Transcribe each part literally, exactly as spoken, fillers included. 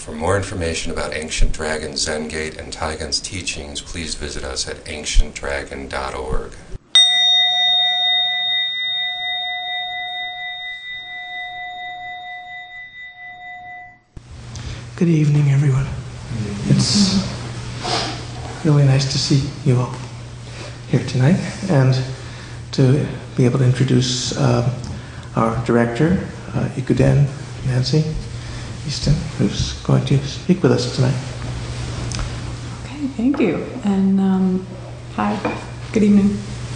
For more information about Ancient Dragon, Zengate, and Taigen's teachings, please visit us at ancient dragon dot org. Good evening, everyone. It's really nice to see you all here tonight and to be able to introduce uh, our director, uh, Ikuden Nancy Easton, who's going to speak with us tonight. Okay, thank you. And um, hi, good evening.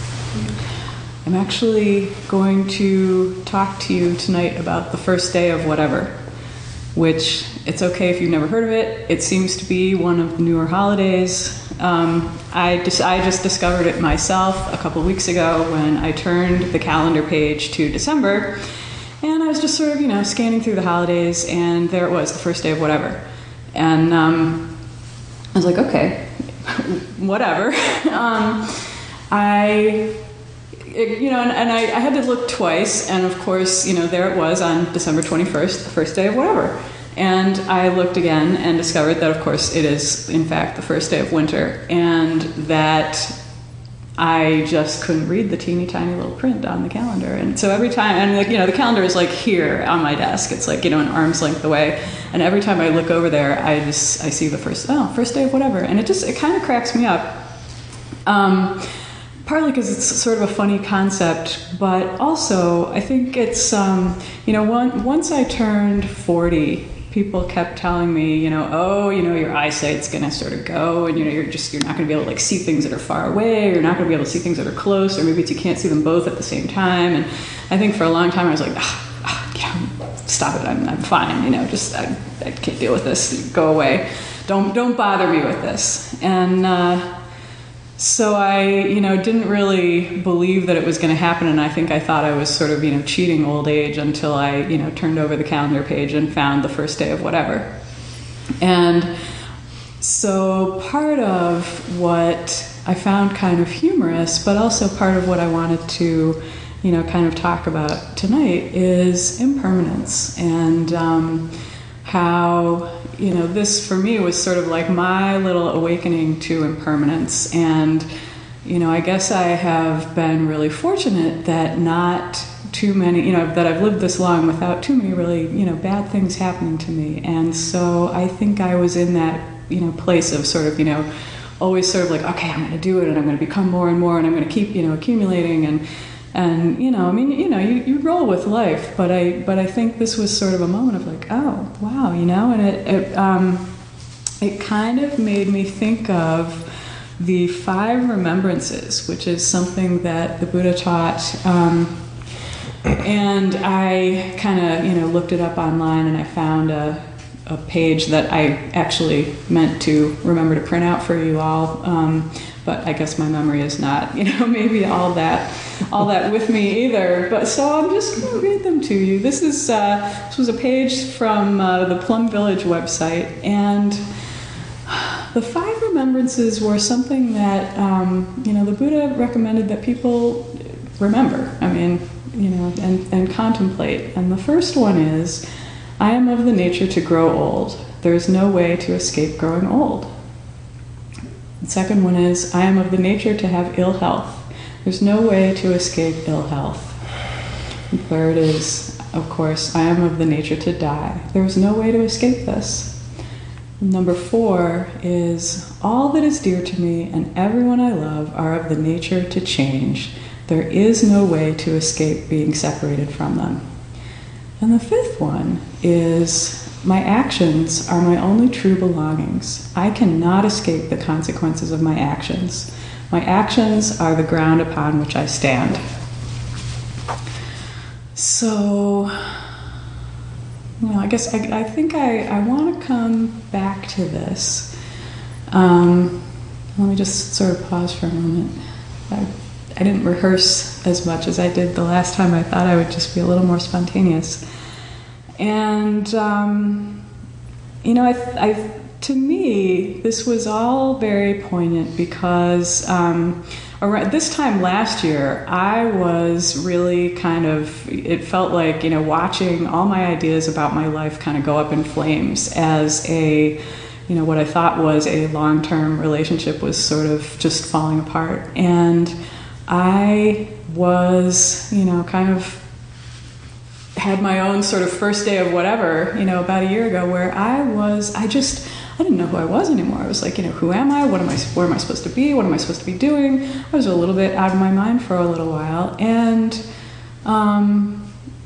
I'm actually going to talk to you tonight about the first day of whatever, which it's okay if you've never heard of it. It seems to be one of the newer holidays. Um, I, just, I just discovered it myself a couple of weeks ago when I turned the calendar page to December, and I was just sort of, you know, scanning through the holidays, and there it was, the first day of whatever. And um, I was like, okay, whatever. um, I... It, you know, and, and I, I had to look twice, and of course, you know, there it was on December twenty-first, the first day of whatever. And I looked again and discovered that, of course, it is, in fact, the first day of winter, and that I just couldn't read the teeny tiny little print on the calendar. And so every time, and like, you know, the calendar is like here on my desk. It's like, you know, an arm's length away. And every time I look over there, I just, I see the first, oh, first day of whatever. And it just, it kind of cracks me up. Um... Partly because it's sort of a funny concept, but also I think it's, um, you know, one, once I turned forty, people kept telling me, you know, oh, you know, your eyesight's going to sort of go, and, you know, you're just, you're not going to be able to, like, see things that are far away, or you're not going to be able to see things that are close, or maybe it's you can't see them both at the same time. And I think for a long time I was like, ah, ah, you know, stop it, I'm, I'm fine, you know, just, I, I can't deal with this, go away. Don't, don't bother me with this. And, uh, So I, you know, didn't really believe that it was going to happen, and I think I thought I was sort of, you know, cheating old age until I, you know, turned over the calendar page and found the first day of whatever. And so part of what I found kind of humorous, but also part of what I wanted to, you know, kind of talk about tonight is impermanence, and um, how, you know, this for me was sort of like my little awakening to impermanence. And, you know, I guess I have been really fortunate that not too many, you know, that I've lived this long without too many really, you know, bad things happening to me. And so I think I was in that, you know, place of sort of, you know, always sort of like, okay, I'm going to do it, and I'm going to become more and more, and I'm going to keep, you know, accumulating. And, And, you know, I mean, you know, you, you roll with life, but I but I think this was sort of a moment of like, oh, wow, you know, and it it, um, it kind of made me think of the five remembrances, which is something that the Buddha taught. Um, and I kind of, you know, looked it up online, and I found a, a page that I actually meant to remember to print out for you all. Um, but I guess my memory is not, you know, maybe all that, all that with me either. But so I'm just going to read them to you. This is uh, this was a page from uh, the Plum Village website, and the five remembrances were something that um, you know, the Buddha recommended that people remember. I mean, you know, and, and contemplate. And the first one is, I am of the nature to grow old. There is no way to escape growing old. The second one is, I am of the nature to have ill health. There's no way to escape ill health. The third is, of course, I am of the nature to die. There is no way to escape this. Number four is, all that is dear to me and everyone I love are of the nature to change. There is no way to escape being separated from them. And the fifth one is, my actions are my only true belongings. I cannot escape the consequences of my actions. My actions are the ground upon which I stand. So, you know, I guess I, I think I, I want to come back to this. Um, let me just sort of pause for a moment. I, I didn't rehearse as much as I did the last time. I thought I would just be a little more spontaneous. And, um, you know, I, I, to me, this was all very poignant because, um, around this time last year, I was really kind of, it felt like, you know, watching all my ideas about my life kind of go up in flames as a, you know, what I thought was a long-term relationship was sort of just falling apart. And I was, you know, kind of had my own sort of first day of whatever, you know, about a year ago, where I was, I just, I didn't know who I was anymore. I was like, you know, who am I? What am I, where am I supposed to be? What am I supposed to be doing? I was a little bit out of my mind for a little while. And, um,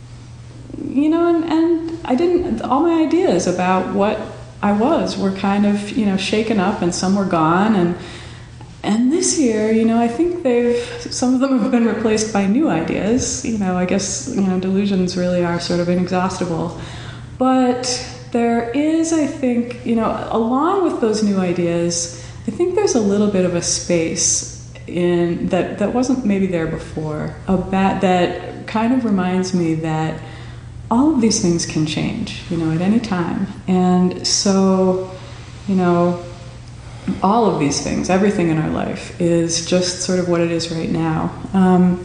you know, and, and I didn't, all my ideas about what I was were kind of, you know, shaken up, and some were gone. And, and this year, you know, I think they've, some of them have been replaced by new ideas. You know, I guess, you know, delusions really are sort of inexhaustible. But there is, I think, you know, along with those new ideas, I think there's a little bit of a space in that that wasn't maybe there before, about that kind of reminds me that all of these things can change, you know, at any time. And so, you know, all of these things, everything in our life is just sort of what it is right now. Um,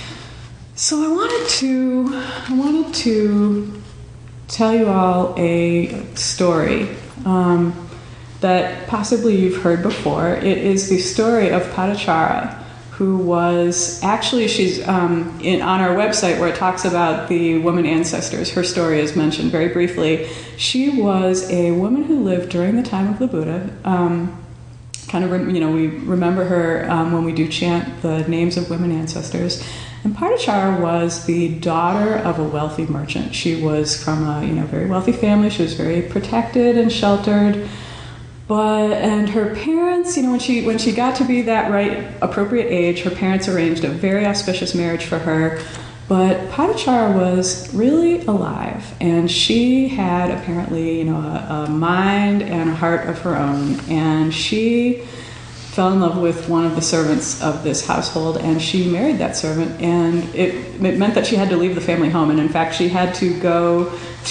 so I wanted to, I wanted to tell you all a story um, that possibly you've heard before. It is the story of Padachara, who was actually, she's um, in, on our website where it talks about the woman ancestors. Her story is mentioned very briefly. She was a woman who lived during the time of the Buddha. Um, kind of, you know, we remember her um, when we do chant the names of women ancestors. And Padachara was the daughter of a wealthy merchant. She was from a, you know, very wealthy family. She was very protected and sheltered. But, and her parents, you know, when she when she got to be that right, appropriate age, her parents arranged a very auspicious marriage for her. But Padachara was really alive, and she had apparently, you know, a, a mind and a heart of her own. And she fell in love with one of the servants of this household, and she married that servant. And it, it meant that she had to leave the family home, and in fact, she had to go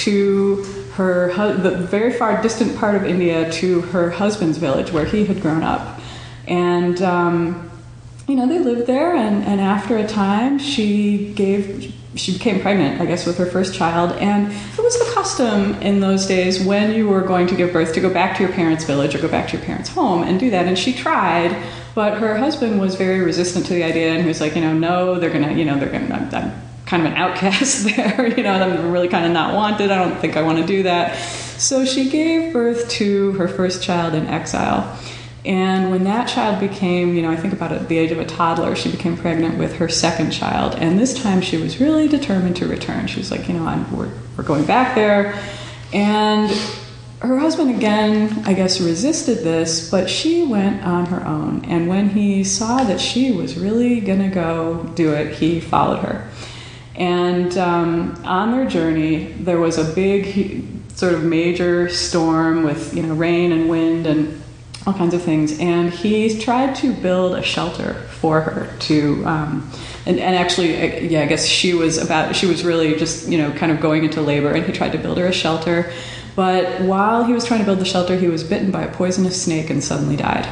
to her the very far distant part of India to her husband's village where he had grown up. And um, you know, they lived there, and, and after a time, she gave, she became pregnant, I guess, with her first child. And it was the custom in those days when you were going to give birth to go back to your parents' village or go back to your parents' home and do that. And she tried, but her husband was very resistant to the idea, and he was like, you know, no, they're gonna, you know, they're gonna, I'm, I'm kind of an outcast there, you know, I'm really kind of not wanted. I don't think I want to do that. So she gave birth to her first child in exile. And when that child became, you know, I think about it, the age of a toddler, she became pregnant with her second child. And this time she was really determined to return. She was like, you know, I'm, we're, we're going back there. And her husband, again, I guess, resisted this, but she went on her own. And when he saw that she was really going to go do it, he followed her. And um, on their journey, there was a big, sort of major storm with, you know, rain and wind and all kinds of things, and he tried to build a shelter for her to, um, and, and actually, yeah, I guess she was about, she was really just, you know, kind of going into labor, and he tried to build her a shelter, but while he was trying to build the shelter, he was bitten by a poisonous snake and suddenly died.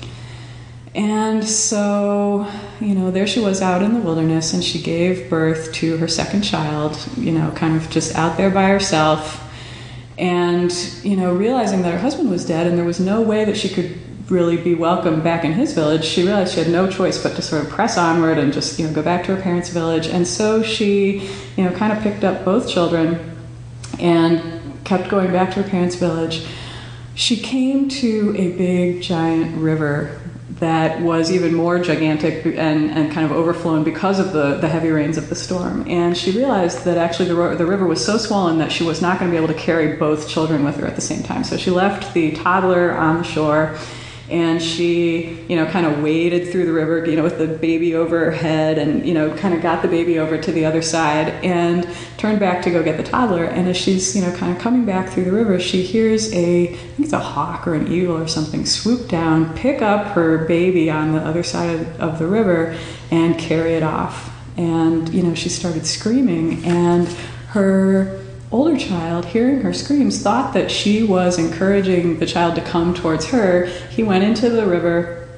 And so, you know, there she was out in the wilderness, and she gave birth to her second child, you know, kind of just out there by herself. And, you know, realizing that her husband was dead and there was no way that she could really be welcomed back in his village, she realized she had no choice but to sort of press onward and just, you know, go back to her parents' village. And so she, you know, kind of picked up both children and kept going back to her parents' village. She came to a big, giant river that was even more gigantic and, and kind of overflown because of the, the heavy rains of the storm. And she realized that actually the, the river was so swollen that she was not going to be able to carry both children with her at the same time. So she left the toddler on the shore, and she, you know, kind of waded through the river, you know, with the baby over her head, and, you know, kind of got the baby over to the other side and turned back to go get the toddler. And as she's, you know, kind of coming back through the river, she hears a, I think it's a hawk or an eagle or something, swoop down, pick up her baby on the other side of, of the river and carry it off. And, you know, she started screaming, and her older child, hearing her screams, thought that she was encouraging the child to come towards her. He went into the river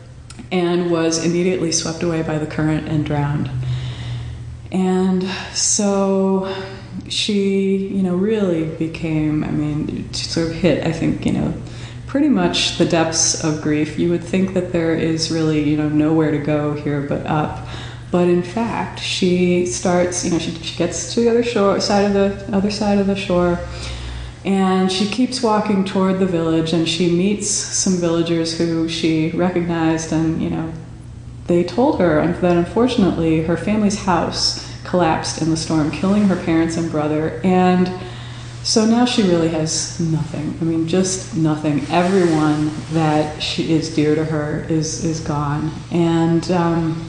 and was immediately swept away by the current and drowned. And so she, you know, really became, I mean, sort of hit, I think, you know, pretty much the depths of grief. You would think that there is really, you know, nowhere to go here but up. But in fact, she starts, you know, she, she gets to the other shore, side of the other side of the shore, and she keeps walking toward the village, and she meets some villagers who she recognized, and, you know, they told her that unfortunately her family's house collapsed in the storm, killing her parents and brother, and so now she really has nothing. I mean, just nothing. Everyone that she is dear to her is is gone, and um,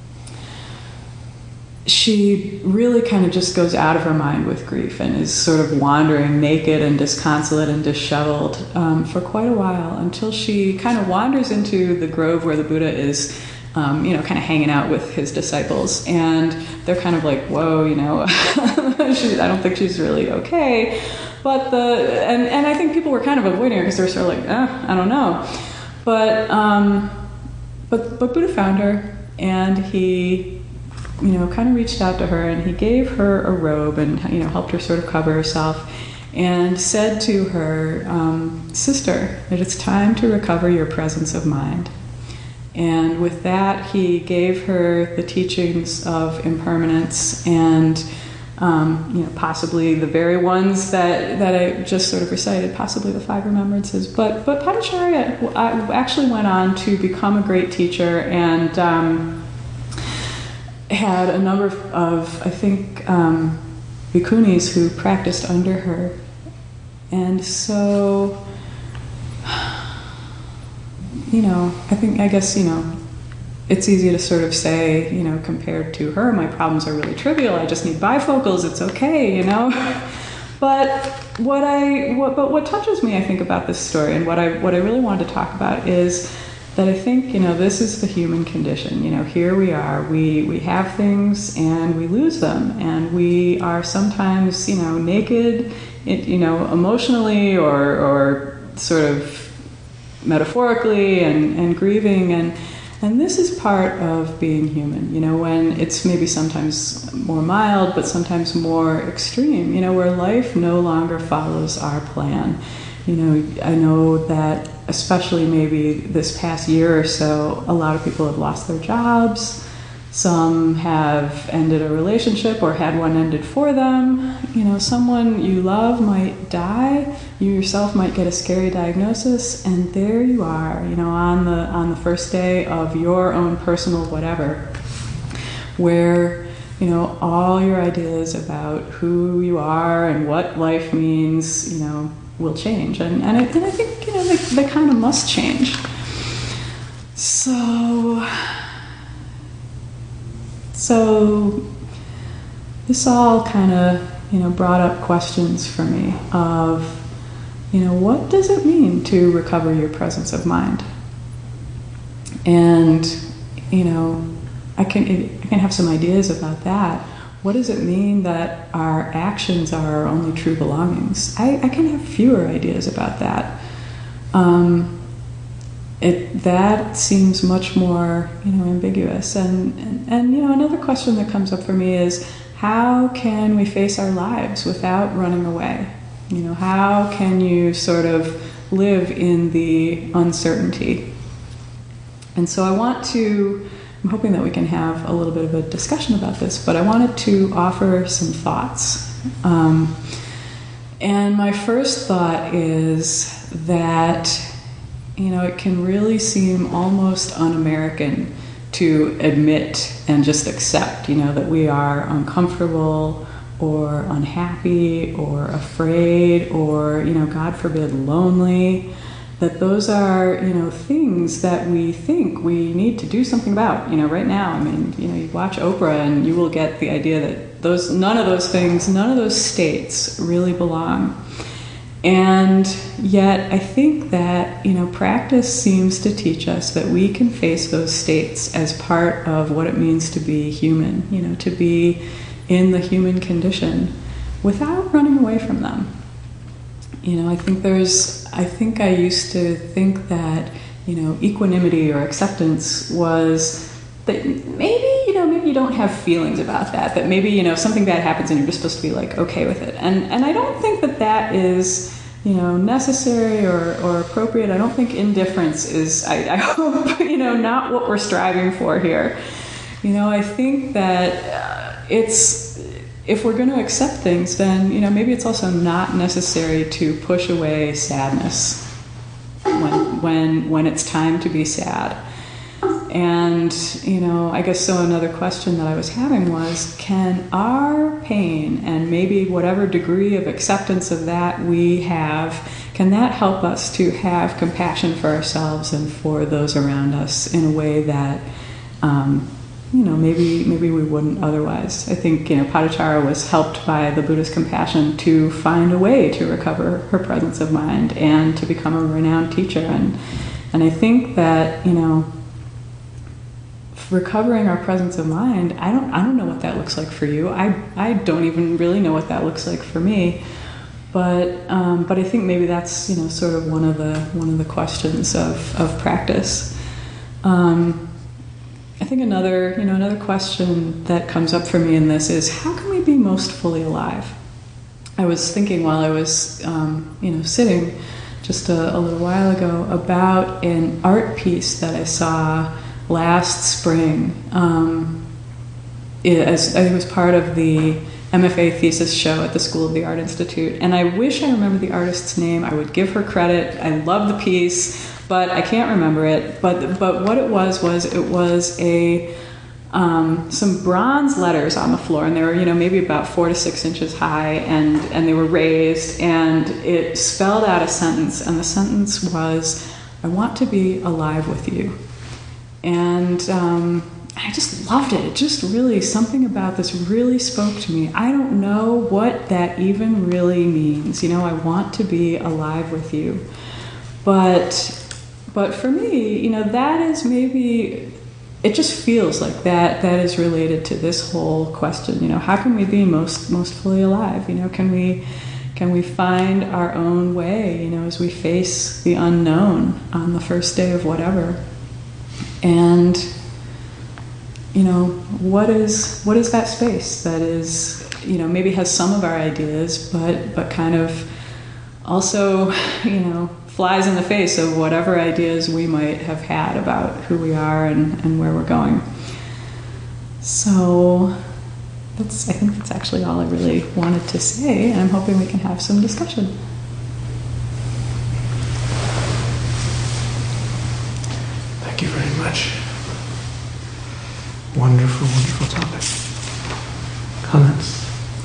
she really kind of just goes out of her mind with grief and is sort of wandering naked and disconsolate and disheveled um, for quite a while, until she kind of wanders into the grove where the Buddha is, um, you know, kind of hanging out with his disciples. And they're kind of like, whoa, you know, she, I don't think she's really okay. But the, and, and I think people were kind of avoiding her because they were sort of like, eh, I don't know. But, um, but, but Buddha found her, and he, you know, kind of reached out to her, and he gave her a robe and, you know, helped her sort of cover herself, and said to her, um, sister, that it's time to recover your presence of mind. And with that, he gave her the teachings of impermanence, and, um, you know, possibly the very ones that, that I just sort of recited, possibly the five remembrances. But, but Padacharya actually went on to become a great teacher, and, um, had a number of, I think, um, bhikkhunis who practiced under her. And so, you know, I think, I guess, you know, it's easy to sort of say, you know, compared to her, my problems are really trivial. I just need bifocals. It's okay, you know. But what I, what, but what touches me, I think, about this story, and what I, what I really wanted to talk about is that I think, you know, this is the human condition. You know, here we are, we, we have things and we lose them, and we are sometimes, you know, naked, it, you know, emotionally or, or sort of metaphorically, and, and grieving, and, and this is part of being human, you know, when it's maybe sometimes more mild, but sometimes more extreme, you know, where life no longer follows our plan. You know, I know that especially maybe this past year or so, a lot of people have lost their jobs. Some have ended a relationship or had one ended for them. You know, someone you love might die. You yourself might get a scary diagnosis, and there you are, you know, on the on the first day of your own personal whatever, where, you know, all your ideas about who you are and what life means, you know, will change, and and I, and I think, you know, they, they kind of must change. So, so this all kind of, you know, brought up questions for me of, you know, what does it mean to recover your presence of mind? And, you know, I can I can have some ideas about that. What does it mean that our actions are our only true belongings? I, I can have fewer ideas about that. Um, it that seems much more, you know, ambiguous. And, and, and, you know, another question that comes up for me is, how can we face our lives without running away? You know, how can you sort of live in the uncertainty? And so I want to... I'm hoping that we can have a little bit of a discussion about this, but I wanted to offer some thoughts. Um, and my first thought is that, you know, it can really seem almost un-American to admit and just accept, you know, that we are uncomfortable or unhappy or afraid or, you know, God forbid, lonely. That those are, you know, things that we think we need to do something about, you know, right now. I mean, you know, you watch Oprah and you will get the idea that those, none of those things, none of those states really belong. And yet I think that, you know, practice seems to teach us that we can face those states as part of what it means to be human, you know, to be in the human condition without running away from them. You know, I think there's, I think I used to think that, you know, equanimity or acceptance was that maybe, you know, maybe you don't have feelings about that, that maybe, you know, something bad happens and you're just supposed to be like okay with it. And and I don't think that that is, you know, necessary or, or appropriate. I don't think indifference is, I, I hope, you know, not what we're striving for here. You know, I think that uh, it's, if we're going to accept things, then, you know, maybe it's also not necessary to push away sadness when when when it's time to be sad. And, you know, I guess so another question that I was having was, can our pain and maybe whatever degree of acceptance of that we have, can that help us to have compassion for ourselves and for those around us in a way that, um, you know, maybe maybe we wouldn't otherwise? I think, you know, Padachara was helped by the Buddha's compassion to find a way to recover her presence of mind and to become a renowned teacher. And and I think that, you know, recovering our presence of mind, I don't I don't know what that looks like for you. I I don't even really know what that looks like for me. But um, but I think maybe that's, you know, sort of one of the one of the questions of, of practice. Um, I think another, you know, another question that comes up for me in this is, how can we be most fully alive? I was thinking while I was, um, you know, sitting just a, a little while ago about an art piece that I saw last spring. Um, it, as, I think it was part of the M F A thesis show at the School of the Art Institute. And I wish I remembered the artist's name. I would give her credit. I love the piece, but I can't remember it. But but what it was was it was a um, some bronze letters on the floor, and they were, you know, maybe about four to six inches high, and and they were raised, and it spelled out a sentence, and the sentence was, "I want to be alive with you." And um, I just loved it. It just really, something about this really spoke to me. I don't know what that even really means. You know, I want to be alive with you. But, but for me, you know, that is maybe, it just feels like that, that is related to this whole question. You know, how can we be most, most fully alive? You know, can we, can we find our own way, you know, as we face the unknown on the first day of whatever? And, you know, what is what is that space that is, you know, maybe has some of our ideas, but but kind of also, you know, flies in the face of whatever ideas we might have had about who we are and, and where we're going. So that's, I think that's actually all I really wanted to say, and I'm hoping we can have some discussion. Thank you very much. Wonderful, wonderful topic. Comments?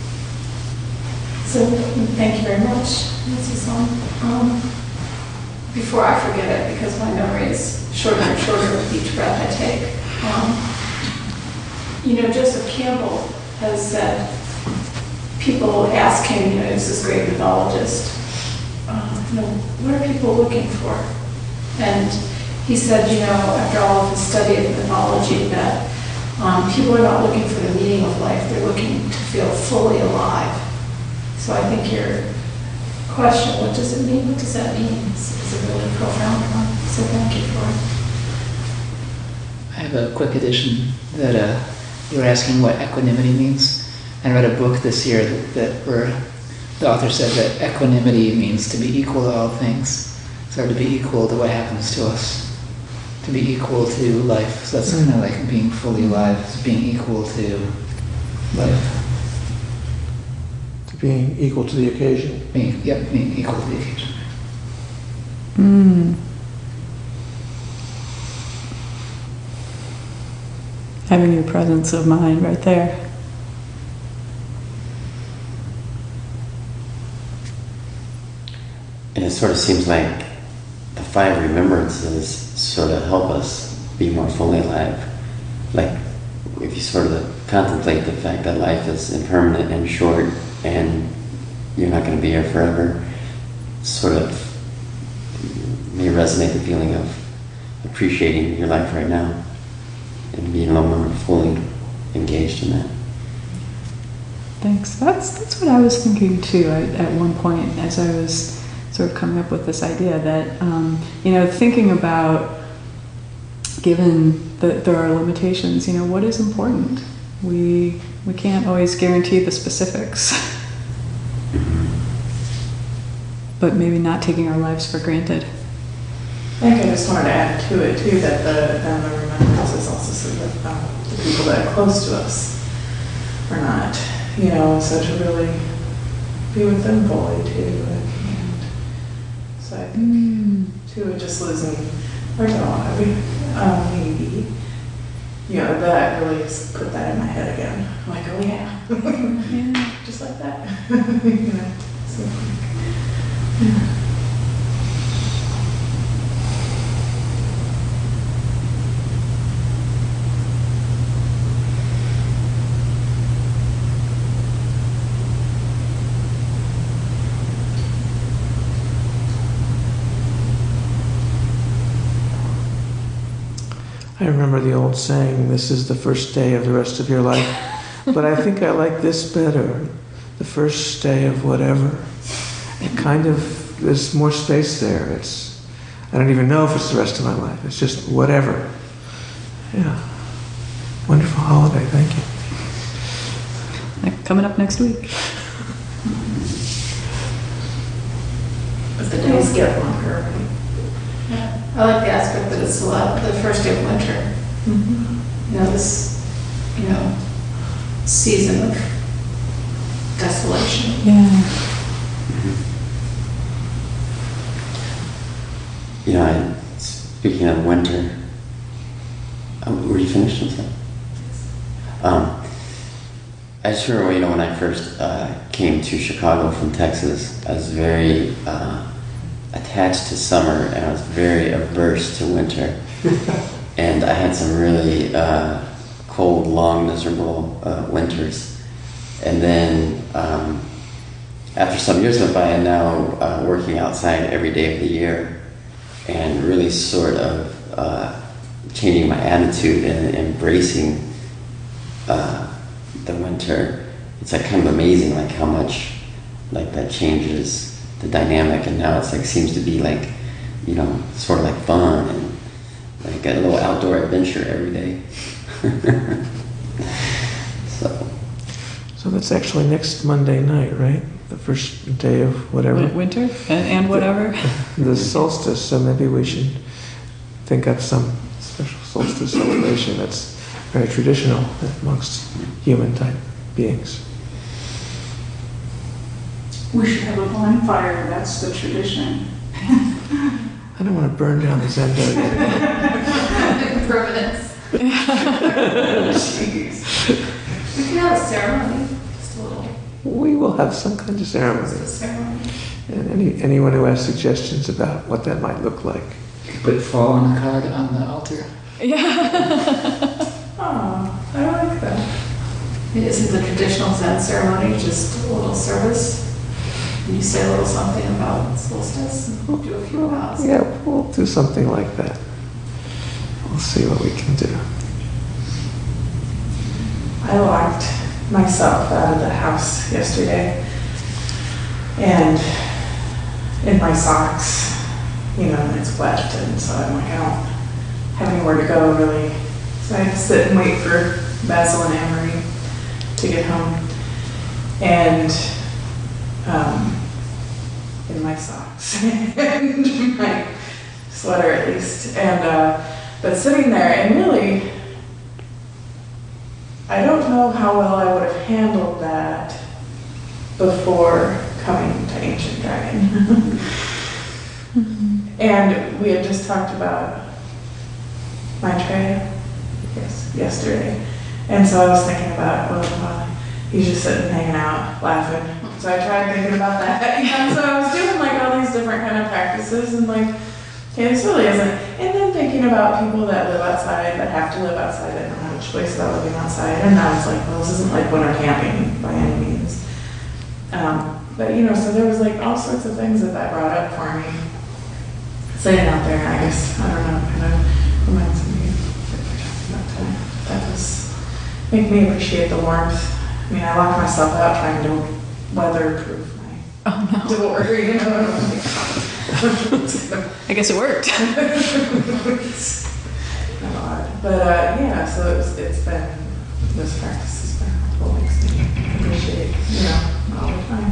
So, thank you very much, Missus Long. Um, before I forget it, because my memory is shorter and shorter with each breath I take, um, you know, Joseph Campbell has said, people ask him, you know, he's this great mythologist, um, you know, what are people looking for? And he said, you know, after all of his study of mythology, that um, people are not looking for the meaning of life, they're looking to feel fully alive. So I think your question, what does it mean? What does that mean? Is, is a really profound one. So thank you for it. I have a quick addition that uh, you were asking what equanimity means. I read a book this year that, that where the author said that equanimity means to be equal to all things. So to be equal to what happens to us. To be equal to life. So that's kind of like being fully alive, is being equal to life. To being equal to the occasion. Being, yep, being equal to the occasion. Mm. Having your presence of mind right there. And it sort of seems like the five remembrances sort of help us be more fully alive. Like, if you sort of contemplate the fact that life is impermanent and short and you're not going to be here forever, sort of may resonate the feeling of appreciating your life right now and being a little more fully engaged in that. Thanks. That's that's what I was thinking too at, at one point as I was sort of coming up with this idea that, um, you know, thinking about, given that there are limitations, you know, what is important? We, we can't always guarantee the specifics. But maybe not taking our lives for granted. I think I just wanted to add to it too that the then the remembrance is also so that um, the people that are close to us are not, you know, so to really be with them fully too. And so I think Mm. too, just losing our dog, I mean, um, maybe, you know, that really has put that in my head again. I'm like, oh yeah, Yeah. just like that, you know. So, yeah. I remember the old saying, this is the first day of the rest of your life. But I think I like this better. The first day of whatever. It kind of, there's more space there. It's, I don't even know if it's the rest of my life. It's just whatever. Yeah. Wonderful holiday. Thank you. Coming up next week. But the days get longer, right? Yeah. I like the aspect that it's still the first day of winter. Mm-hmm. You know, this, you know, season of desolation. Yeah. You know, I, speaking of winter, um, were you finished with that? Um, I just remember, you know, when I first uh, came to Chicago from Texas, I was very uh, attached to summer and I was very averse to winter. And I had some really uh, cold, long, miserable uh, winters. And then um, after some years went by, I'm now uh, working outside every day of the year and really sort of uh, changing my attitude and embracing uh, the winter. It's like kind of amazing, like how much like that changes the dynamic, and now it's like seems to be like, you know, sort of like fun and like a little outdoor adventure every day. so. So that's actually next Monday night, right? The first day of whatever. Win- Winter and, and whatever. The solstice, so maybe we should think up some special solstice celebration that's very traditional amongst human type beings. We should have a bonfire, that's the tradition. I don't want to burn down the Zendo yet. Permanence. Jeez. We can have a ceremony. Just a little. We will have some kind of Just a ceremony. ceremony. And any, anyone who has suggestions about what that might look like. You could put fall on a card on the altar. Yeah. Oh, I like that. Isn't the traditional Zen ceremony just a little service? And you say a little something about solstice and do a few vows? Yeah, we'll do something like that. We'll see what we can do. I locked myself out of the house yesterday, and in my socks, you know, and it's wet, and so I'm like, I don't have anywhere to go really. So I had to sit and wait for Basil and Anne-Marie to get home, and um, in my socks and my sweater at least, and uh, but sitting there and really. I don't know how well I would have handled that before coming to Ancient Dragon. Mm-hmm. And we had just talked about Maitreya yes, yesterday. And so I was thinking about, well, well, he's just sitting hanging out, laughing. So I tried thinking about that. And so I was doing like all these different kind of practices and like, okay, this really isn't. And then thinking about people that live outside, that have to live outside, that don't have a choice about living outside. And I was like, well, this isn't like winter camping by any means. Um, but, you know, so there was like all sorts of things that that brought up for me. Sitting out there, I guess, I don't know, kind of reminds me of what we're talking about today. That was, made me appreciate the warmth. I mean, I locked myself out trying to weatherproof my Oh no. door, you know. I guess it worked. But uh, yeah, so it's, it's been, this practice has been helpful, makes me appreciate, you know, all the time.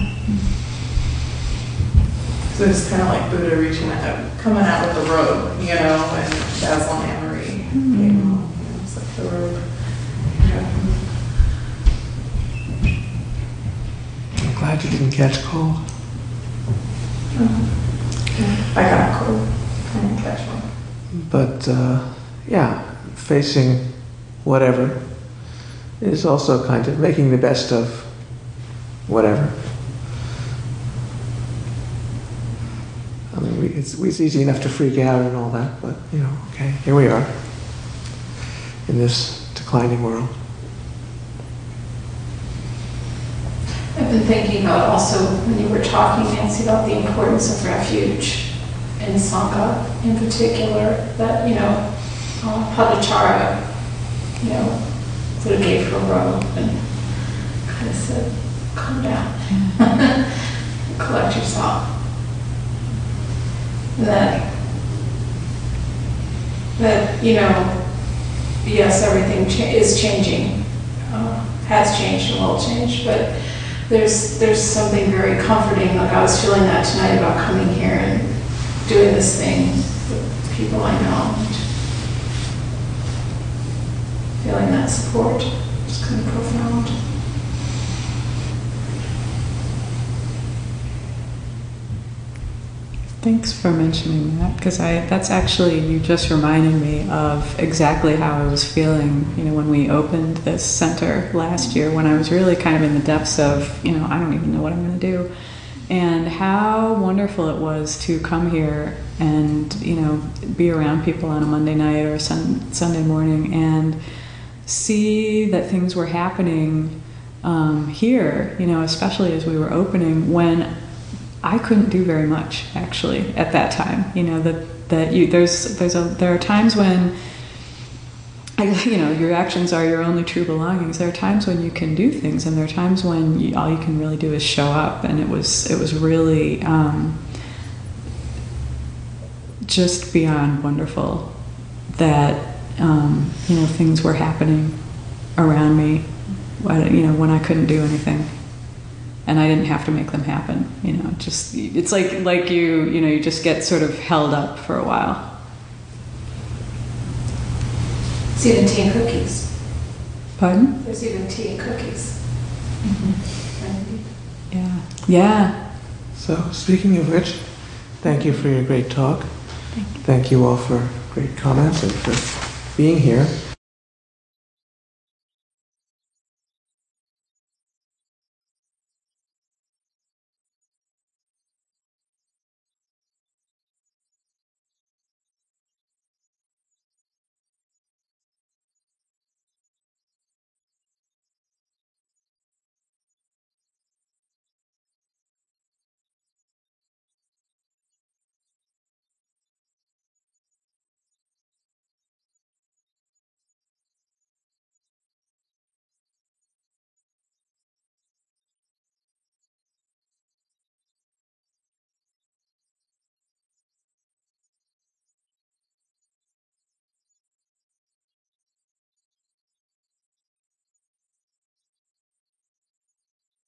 So it's kind of like Buddha reaching out, coming out with the robe, you know, and Basil and Anne-Marie came along, you know, it's like the robe. Yeah. I'm glad you didn't catch cold. I got a cold. I didn't catch one. But uh, yeah, facing whatever is also kind of making the best of whatever. I mean, we, it's, it's easy enough to freak out and all that, but you know, okay, here we are in this declining world. I've been thinking about also when you were talking, Nancy, about the importance of refuge in Sangha in particular, that, you know, uh, Padachara, you know, sort of gave her a robe and kind of said, calm down, collect yourself. That, that, you know, yes, everything cha- is changing, uh, has changed and will change, but there's there's something very comforting. Like I was feeling that tonight about coming here and doing this thing with people I know, and feeling that support. It's kind of profound. Thanks for mentioning that, because I that's actually, you just reminded me of exactly how I was feeling, you know, when we opened this center last year, when I was really kind of in the depths of, you know, I don't even know what I'm going to do, and how wonderful it was to come here and, you know, be around people on a Monday night or sun, Sunday morning and see that things were happening um, here, you know, especially as we were opening, when I couldn't do very much actually at that time. You know, that that you there's there's a there are times when I, you know, your actions are your only true belongings. There are times when you can do things, and there are times when you, all you can really do is show up. And it was it was really um, just beyond wonderful that um, you know, things were happening around me, you know, when I couldn't do anything. And I didn't have to make them happen, you know. Just it's like like you you know you just get sort of held up for a while. There's even tea and cookies. Pardon? There's even tea and cookies. Mm-hmm. Yeah, yeah. So, speaking of which, thank you for your great talk. Thank you. Thank you all for great comments and for being here.